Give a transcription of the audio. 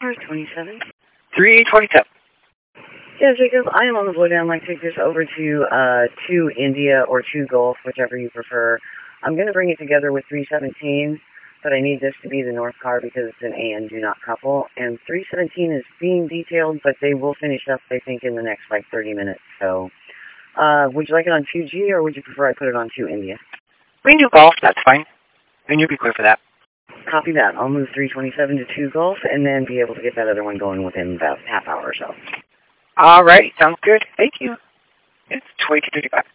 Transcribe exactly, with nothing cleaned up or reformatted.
Four twenty-seven. three twenty-seven. Yeah, Jacob, I am on the blowdown. Like, take this over to uh, two India or two Gulf, whichever you prefer. I'm going to bring it together with three seventeen, but I need this to be the north car because it's an A N do not couple. And three seventeen is being detailed, but they will finish up, I think, in the next, like, thirty minutes. So, uh, would you like it on two G, or would you prefer I put it on two India? We can do Gulf, that's fine. And you'll be clear for that. Copy that. I'll move three twenty-seven to two Gulf, and then be able to get that other one going within about half hour or so. All right, sounds good. Thank you. It's twenty-two fifty-five.